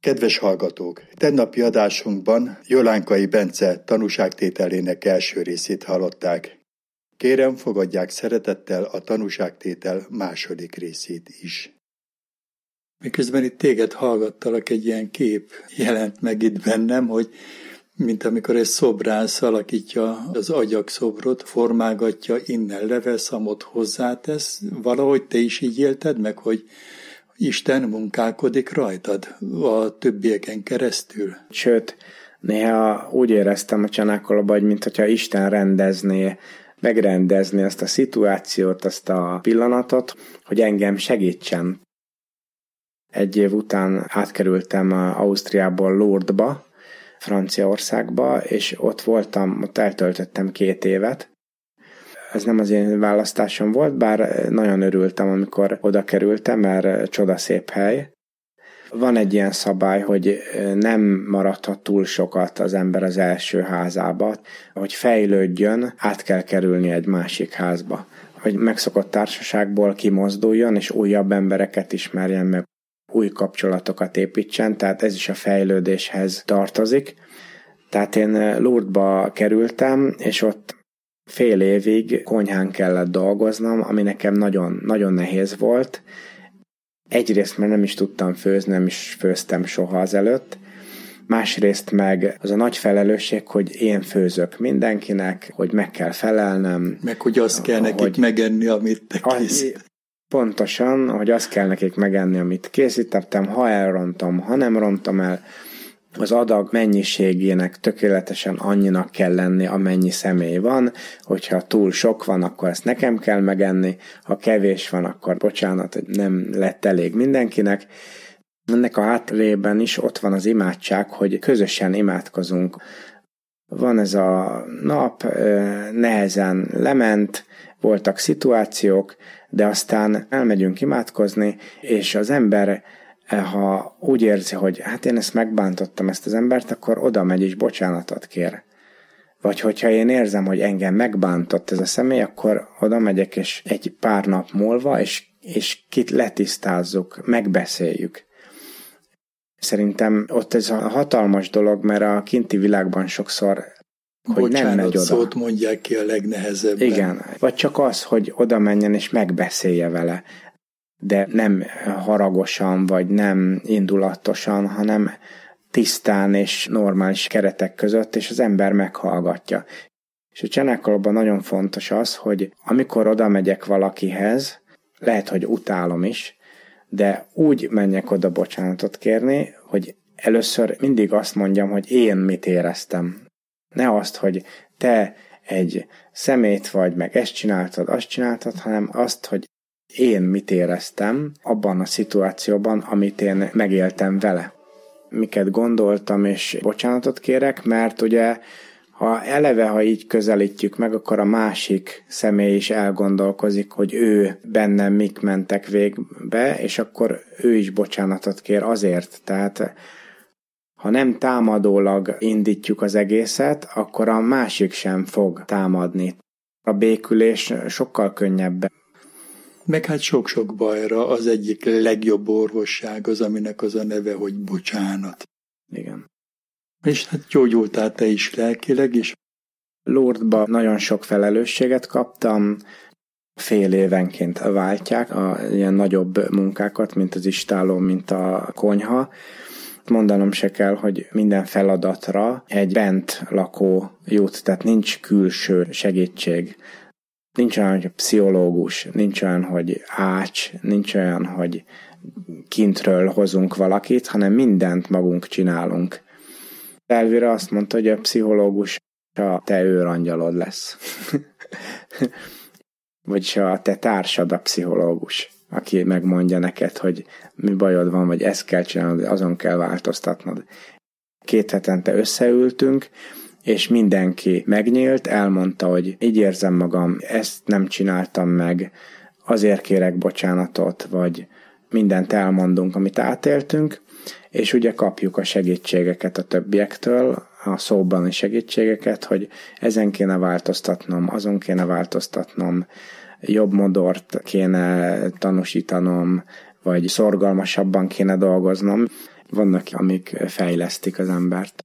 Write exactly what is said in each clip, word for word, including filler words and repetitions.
Kedves hallgatók! Tegnapi adásunkban Jolánkai Bence tanúságtételének első részét hallották. Kérem, fogadják szeretettel a tanúságtétel második részét is. Miközben itt téged hallgattalak, egy ilyen kép jelent meg itt bennem, hogy mint amikor egy szobrász alakítja az agyakszobrot, formálgatja, innen leveszamot hozzátesz, valahogy te is így élted meg, hogy Isten munkálkodik rajtad a többieken keresztül? Sőt, néha úgy éreztem a Csanákolóban, hogy mintha Isten rendezné, megrendezné azt a szituációt, azt a pillanatot, hogy engem segítsen. Egy év után átkerültem Ausztriából Lourdesba, Franciaországba, és ott voltam, ott eltöltöttem két évet. Ez nem az én választásom volt, bár nagyon örültem, amikor oda kerültem, mert csodaszép hely. Van egy ilyen szabály, hogy nem maradhat túl sokat az ember az első házába, hogy fejlődjön, át kell kerülni egy másik házba. Hogy megszokott társaságból kimozduljon, és újabb embereket ismerjen meg, új kapcsolatokat építsen, tehát ez is a fejlődéshez tartozik. Tehát én Lourdesba kerültem, és ott fél évig konyhán kellett dolgoznom, ami nekem nagyon, nagyon nehéz volt. Egyrészt, mert nem is tudtam főzni, nem is főztem soha azelőtt. Másrészt meg az a nagy felelősség, hogy én főzök mindenkinek, hogy meg kell felelnem. Meg hogy azt kell nekik hogy megenni, amit te készítettem. Pontosan, hogy azt kell nekik megenni, amit készítettem, ha elrontom, ha nem rontom el. Az adag mennyiségének tökéletesen annyinak kell lenni, amennyi személy van, hogyha túl sok van, akkor ezt nekem kell megenni, ha kevés van, akkor bocsánat, hogy nem lett elég mindenkinek. Ennek a háttérében is ott van az imádság, hogy közösen imádkozunk. Van ez a nap, nehezen lement, voltak szituációk, de aztán elmegyünk imádkozni, és az ember, ha úgy érzi, hogy hát én ezt megbántottam ezt az embert, akkor oda megy és bocsánatot kér. Vagy hogyha én érzem, hogy engem megbántott ez a személy, akkor oda megyek, és egy pár nap múlva, és, és kit letisztázzuk, megbeszéljük. Szerintem ott ez a hatalmas dolog, mert a kinti világban sokszor, hogy bocsánat, nem megy oda. Szót mondják ki a legnehezebben. Igen, vagy csak az, hogy oda menjen és megbeszélje vele. De nem haragosan, vagy nem indulatosan, hanem tisztán és normális keretek között, és az ember meghallgatja. És a Csanákolóban nagyon fontos az, hogy amikor oda megyek valakihez, lehet, hogy utálom is, de úgy menjek oda bocsánatot kérni, hogy először mindig azt mondjam, hogy én mit éreztem. Ne azt, hogy te egy szemét vagy, meg ezt csináltad, azt csináltad, hanem azt, hogy én mit éreztem abban a szituációban, amit én megéltem vele. Miket gondoltam, és bocsánatot kérek, mert ugye, ha eleve, ha így közelítjük meg, akkor a másik személy is elgondolkozik, hogy ő bennem mik mentek végbe, és akkor ő is bocsánatot kér azért. Tehát ha nem támadólag indítjuk az egészet, akkor a másik sem fog támadni. A békülés sokkal könnyebb. Meg hát sok-sok bajra az egyik legjobb orvosság az, aminek az a neve, hogy bocsánat. Igen. És hát gyógyultál te is lelkileg is. Lourdesba nagyon sok felelősséget kaptam, fél évenként váltják a ilyen nagyobb munkákat, mint az istálló, mint a konyha. Mondanom se kell, hogy minden feladatra egy bent lakó jut, tehát nincs külső segítség. Nincs olyan, hogy pszichológus, nincs olyan, hogy ács, nincs olyan, hogy kintről hozunk valakit, hanem mindent magunk csinálunk. Elvira azt mondta, hogy a pszichológus a te őrangyalod lesz. Vagyis a te társad a pszichológus, aki megmondja neked, hogy mi bajod van, vagy ezt kell csinálnod, azon kell változtatnod. Két hetente összeültünk, és mindenki megnyílt, elmondta, hogy így érzem magam, ezt nem csináltam meg, azért kérek bocsánatot, vagy mindent elmondunk, amit átéltünk, és ugye kapjuk a segítségeket a többiektől, a szóbani segítségeket, hogy ezen kéne változtatnom, azon kéne változtatnom, jobb modort kéne tanúsítanom, vagy szorgalmasabban kéne dolgoznom. vannak, amik fejlesztik az embert.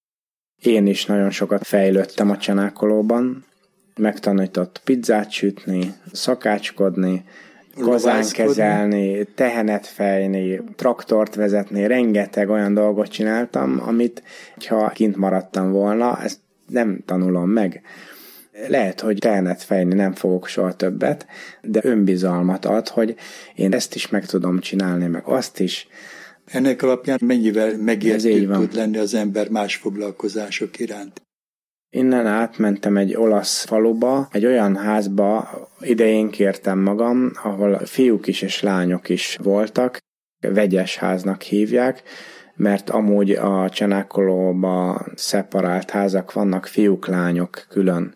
Én is nagyon sokat fejlődtem a csanákolóban, megtanított pizzát sütni, szakácskodni, kazán kezelni, tehenet fejni, traktort vezetni, rengeteg olyan dolgot csináltam, amit, ha kint maradtam volna, ezt nem tanulom meg. Lehet, hogy tehenet fejni nem fogok soha többet, de önbizalmat ad, hogy én ezt is meg tudom csinálni, meg azt is. Ennek alapján mennyivel megértőbb tud lenni az ember más foglalkozások iránt? Innen átmentem egy olasz faluba, egy olyan házba, idején kértem magam, ahol fiúk is és lányok is voltak, vegyes háznak hívják, mert amúgy a csanákolóba szeparált házak vannak, fiúk, lányok külön.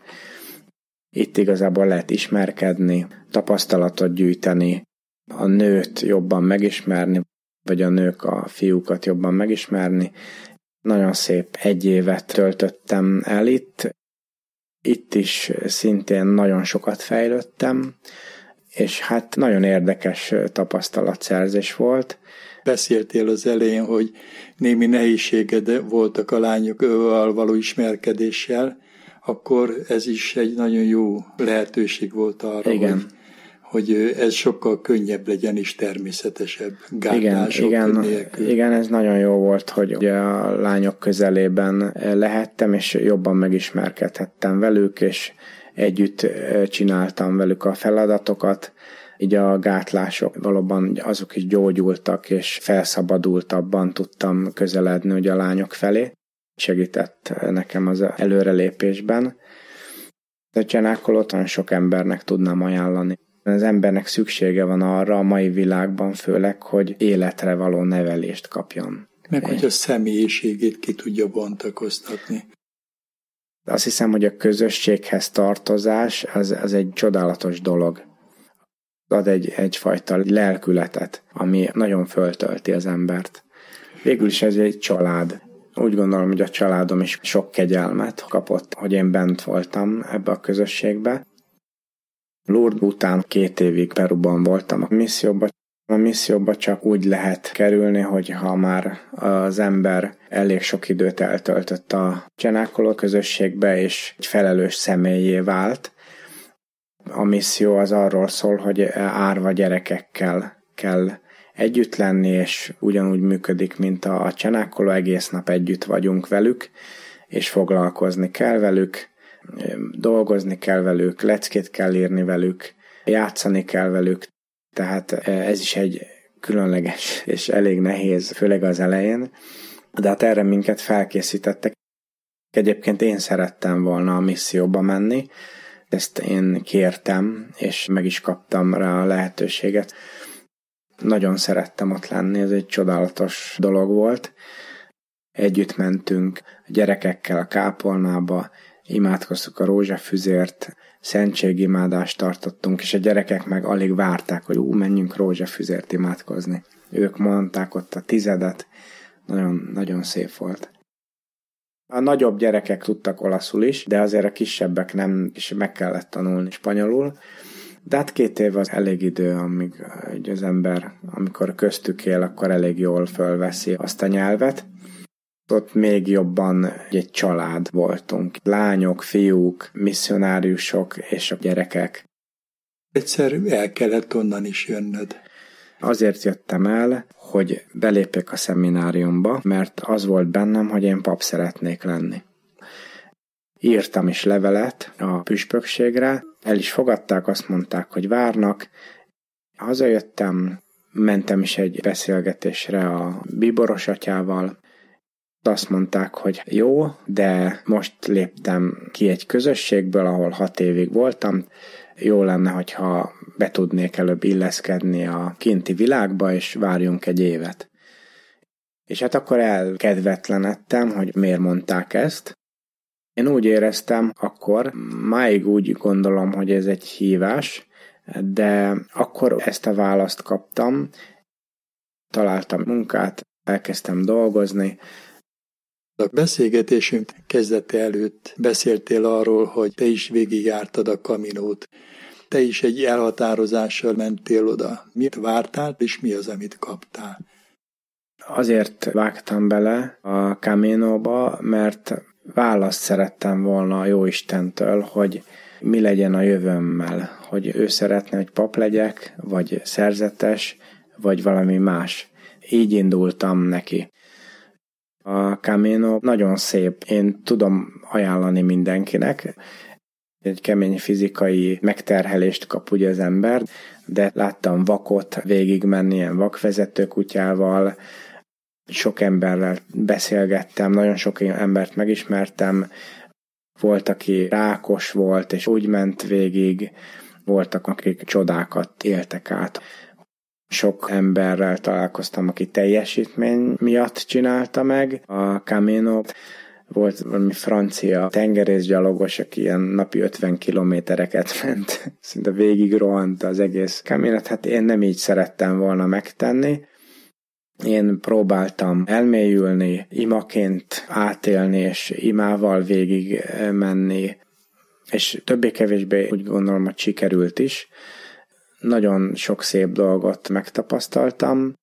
Itt igazából lehet ismerkedni, tapasztalatot gyűjteni, a nőt jobban megismerni, vagy a nők a fiúkat jobban megismerni. Nagyon szép egy évet töltöttem el itt. Itt is szintén nagyon sokat fejlődtem, és hát nagyon érdekes tapasztalatszerzés volt. Beszéltél az elején, hogy némi nehézséged voltak a lányokkal való ismerkedéssel, akkor ez is egy nagyon jó lehetőség volt arra, hogy, hogy ez sokkal könnyebb legyen és természetesebb gátlások igen, nélkül. Igen, igen, ez nagyon jó volt, hogy a lányok közelében lehettem, és jobban megismerkedhettem velük, és együtt csináltam velük a feladatokat. Így a gátlások valóban azok is gyógyultak, és felszabadultabban tudtam közeledni ugye a lányok felé. Segített nekem az előrelépésben. De a csanákolót nagyon sok embernek tudnám ajánlani. Az embernek szüksége van arra a mai világban főleg, hogy életre való nevelést kapjon. Meg hogy a személyiségét ki tudja bontakoztatni. Azt hiszem, hogy a közösséghez tartozás az, az egy csodálatos dolog. Ad egy, egyfajta lelkületet, ami nagyon föltölti az embert. Végül is ez egy család. Úgy gondolom, hogy a családom is sok kegyelmet kapott, hogy én bent voltam ebbe a közösségbe. Lourdes után két évig Peruban voltam a misszióban. A misszióba csak úgy lehet kerülni, hogy ha már az ember elég sok időt eltöltött a csanákoló közösségbe, és egy felelős személyé vált. A misszió az arról szól, hogy árva gyerekekkel kell együtt lenni, és ugyanúgy működik, mint a csanákoló, egész nap együtt vagyunk velük, és foglalkozni kell velük, dolgozni kell velük, leckét kell írni velük, játszani kell velük, tehát ez is egy különleges és elég nehéz, főleg az elején, de hát erre minket felkészítettek. Egyébként én szerettem volna a misszióba menni, ezt én kértem, és meg is kaptam rá a lehetőséget. Nagyon szerettem ott lenni, ez egy csodálatos dolog volt. Együtt mentünk a gyerekekkel a kápolnába, imádkoztuk a rózsafüzért, szentségimádást tartottunk, és a gyerekek meg alig várták, hogy ú, menjünk rózsafüzért imádkozni. Ők mondták ott a tizedet, nagyon, nagyon szép volt. A nagyobb gyerekek tudtak olaszul is, de azért a kisebbek nem, és meg kellett tanulni spanyolul. De hát két év az elég idő, amíg az ember, amikor köztük él, akkor elég jól fölveszi azt a nyelvet. Ott még jobban egy család voltunk. Lányok, fiúk, misszionáriusok és a gyerekek. Egyszer el kellett onnan is jönnöd. Azért jöttem el, hogy belépjek a szemináriumba, mert az volt bennem, hogy én pap szeretnék lenni. Írtam is levelet a püspökségre, el is fogadták, azt mondták, hogy várnak. Hazajöttem, mentem is egy beszélgetésre a bíboros atyával. Azt mondták, hogy jó, de most léptem ki egy közösségből, ahol hat évig voltam. Jó lenne, hogyha be tudnék előbb illeszkedni a kinti világba, és várjunk egy évet. És hát akkor elkedvetlenedtem, hogy miért mondták ezt. Én úgy éreztem akkor, máig úgy gondolom, hogy ez egy hívás, de akkor ezt a választ kaptam, találtam munkát, elkezdtem dolgozni. A beszélgetésünk kezdete előtt beszéltél arról, hogy te is végigjártad a Caminót. Te is egy elhatározással mentél oda. Mit vártál, és mi az, amit kaptál? Azért vágtam bele a Caminoba, mert választ szerettem volna a Jóistentől, hogy mi legyen a jövőmmel, hogy ő szeretne, hogy pap legyek, vagy szerzetes, vagy valami más. Így indultam neki. A Camino nagyon szép, én tudom ajánlani mindenkinek. Egy kemény fizikai megterhelést kap ugye az ember, de láttam vakot végigmenni ilyen vakvezető kutyával, sok emberrel beszélgettem, nagyon sok embert megismertem, volt, aki rákos volt, és úgy ment végig, voltak, akik csodákat éltek át. Sok emberrel találkoztam, aki teljesítmény miatt csinálta meg a Caminót. Volt valami francia tengerészgyalogos, aki ilyen napi ötven kilométereket ment, szinte végig rohant az egész Caminót. Hát én nem így szerettem volna megtenni. Én próbáltam elmélyülni, imaként átélni, és imával végig menni, és többé-kevésbé úgy gondolom, hogy sikerült is. Nagyon sok szép dolgot megtapasztaltam.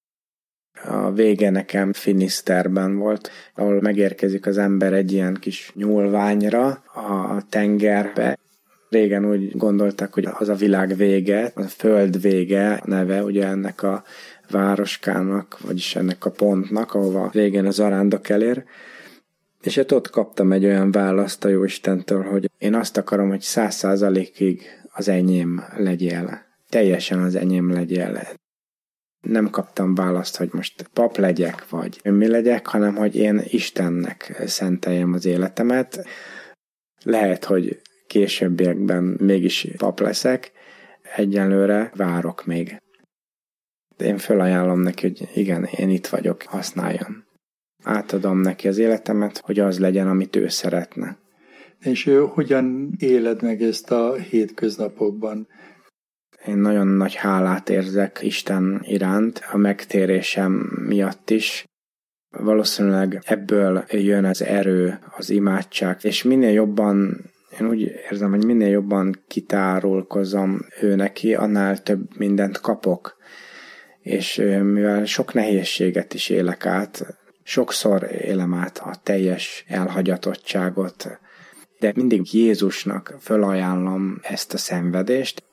A vége nekem Finisterben volt, ahol megérkezik az ember egy ilyen kis nyúlványra a tengerbe. Régen úgy gondolták, hogy az a világ vége, a föld vége neve ugye ennek a városkának, vagyis ennek a pontnak, ahova végén az arándok elér. És hát ott kaptam egy olyan választ a Jóistentől, hogy én azt akarom, hogy száz százalékig az enyém legyél. Teljesen az enyém legyél. Nem kaptam választ, hogy most pap legyek, vagy mi legyek, hanem hogy én Istennek szenteljem az életemet. Lehet, hogy későbbiekben mégis pap leszek, egyelőre várok még. Én felajánlom neki, hogy igen, én itt vagyok, használjon. Átadom neki az életemet, hogy az legyen, amit ő szeretne. És ő hogyan éled meg ezt a hétköznapokban? Én nagyon nagy hálát érzek Isten iránt, a megtérésem miatt is. Valószínűleg ebből jön az erő, az imádság, és minél jobban, én úgy érzem, hogy minél jobban kitárulkozom ő neki, annál több mindent kapok. És mivel sok nehézséget is élek át, sokszor élem át a teljes elhagyatottságot, de mindig Jézusnak fölajánlom ezt a szenvedést.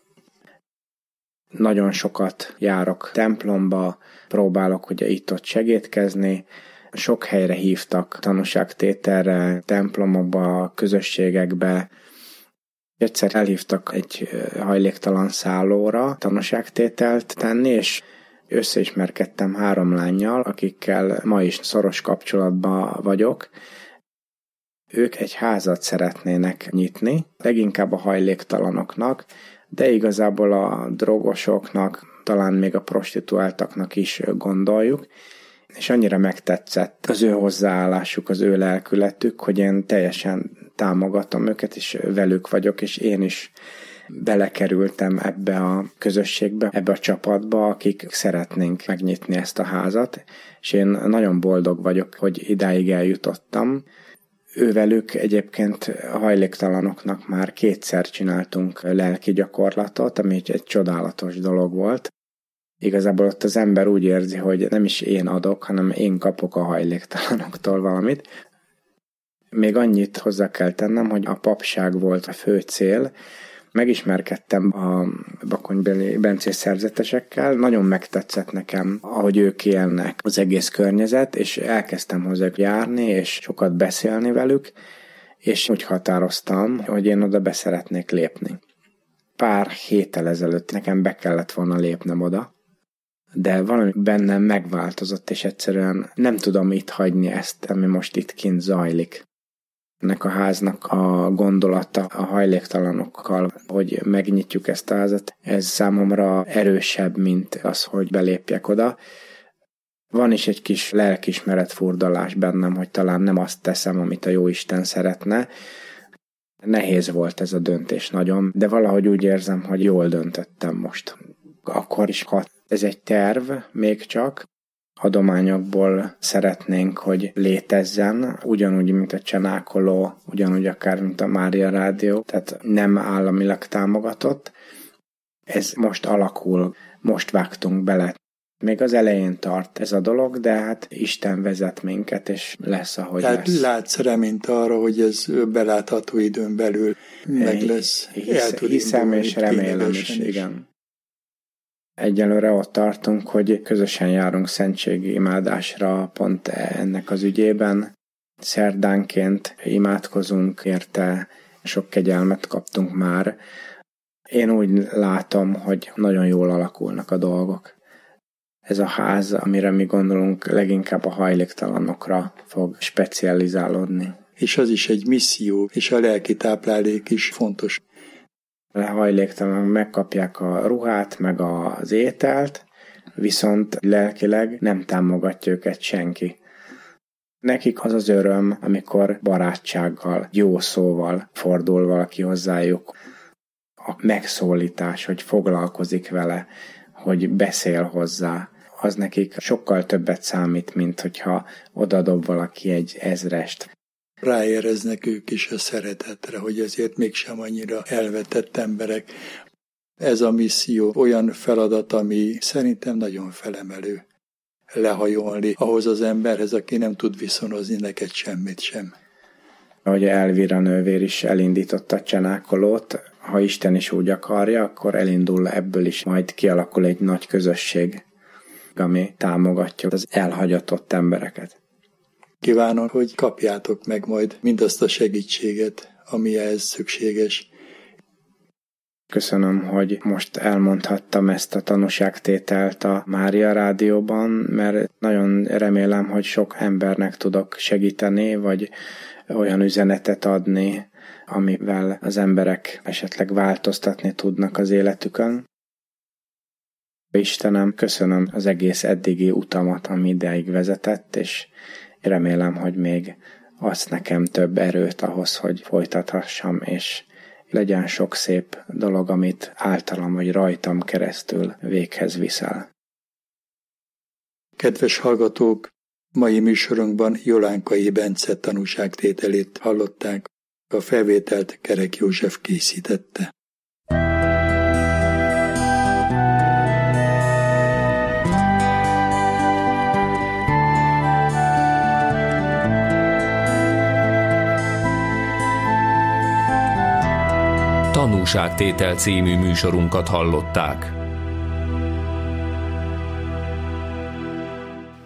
Nagyon sokat járok templomba, próbálok ugye itt-ott segítkezni, sok helyre hívtak tanúságtételre, templomokba, közösségekbe. Egyszer elhívtak egy hajléktalan szállóra tanúságtételt tenni, és összeismerkedtem három lánnyal, akikkel ma is szoros kapcsolatban vagyok. Ők egy házat szeretnének nyitni, leginkább a hajléktalanoknak, de igazából a drogosoknak, talán még a prostituáltaknak is gondoljuk, és annyira megtetszett az ő hozzáállásuk, az ő lelkületük, hogy én teljesen támogatom őket, és velük vagyok, és én is belekerültem ebbe a közösségbe, ebbe a csapatba, akik szeretnénk megnyitni ezt a házat, és én nagyon boldog vagyok, hogy idáig eljutottam. Ővelük egyébként a hajléktalanoknak már kétszer csináltunk lelki gyakorlatot, ami egy csodálatos dolog volt. Igazából ott az ember úgy érzi, hogy nem is én adok, hanem én kapok a hajléktalanoktól valamit. Még annyit hozzá kell tennem, hogy a papság volt a fő cél. Megismerkedtem a bakonybeli bencés szerzetesekkel, nagyon megtetszett nekem, ahogy ők élnek, az egész környezet, és elkezdtem hozzájuk járni, és sokat beszélni velük, és úgy határoztam, hogy én oda be szeretnék lépni. Pár héttel ezelőtt nekem be kellett volna lépnem oda, de valami bennem megváltozott, és egyszerűen nem tudom itt hagyni ezt, ami most itt kint zajlik. Ennek a háznak a gondolata a hajléktalanokkal, hogy megnyitjuk ezt a házat, ez számomra erősebb, mint az, hogy belépjek oda. Van is egy kis lelkismeret furdalás bennem, hogy talán nem azt teszem, amit a Jóisten szeretne. Nehéz volt ez a döntés nagyon, de valahogy úgy érzem, hogy jól döntöttem most. Akkor is, ha ez egy terv még csak, adományokból szeretnénk, hogy létezzen, ugyanúgy, mint a Csanákoló, ugyanúgy akár, mint a Mária Rádió, tehát nem államilag támogatott. Ez most alakul, most vágtunk bele. Még az elején tart ez a dolog, de hát Isten vezet minket, és lesz, ahogy Tehát lesz. látsz reményt arra, hogy ez belátható időn belül meg lesz. Hisz, hiszem és remélem is, is, igen. Egyelőre ott tartunk, hogy közösen járunk szentségi imádásra pont ennek az ügyében. Szerdánként imádkozunk érte, sok kegyelmet kaptunk már. Én úgy látom, hogy nagyon jól alakulnak a dolgok. Ez a ház, amire mi gondolunk, leginkább a hajléktalanokra fog specializálódni. És az is egy misszió, és a lelki táplálék is fontos. A hajléktalanok megkapják a ruhát, meg az ételt, viszont lelkileg nem támogatja őket senki. Nekik az az öröm, amikor barátsággal, jó szóval fordul valaki hozzájuk. A megszólítás, hogy foglalkozik vele, hogy beszél hozzá, az nekik sokkal többet számít, mint hogyha odadob valaki egy ezrest. Ráéreznek ők is a szeretetre, hogy ezért mégsem annyira elvetett emberek. Ez a misszió olyan feladat, ami szerintem nagyon felemelő. Lehajolni ahhoz az emberhez, aki nem tud viszonozni neked semmit sem. Ahogy Elvira nővér is elindította a csanákolót, ha Isten is úgy akarja, akkor elindul ebből is, majd kialakul egy nagy közösség, ami támogatja az elhagyatott embereket. Kívánom, hogy kapjátok meg majd mindazt a segítséget, ami ehhez szükséges. Köszönöm, hogy most elmondhattam ezt a tanúságtételt a Mária Rádióban, mert nagyon remélem, hogy sok embernek tudok segíteni, vagy olyan üzenetet adni, amivel az emberek esetleg változtatni tudnak az életükön. Istenem, köszönöm az egész eddigi utamat, ami ideig vezetett, és remélem, hogy még adsz nekem több erőt ahhoz, hogy folytathassam, és legyen sok szép dolog, amit általam vagy rajtam keresztül véghez viszel. Kedves hallgatók, mai műsorunkban Jolánkai Bence tanúságtételét hallották, a felvételt Kerek József készítette. Tanúságtétel című műsorunkat hallották.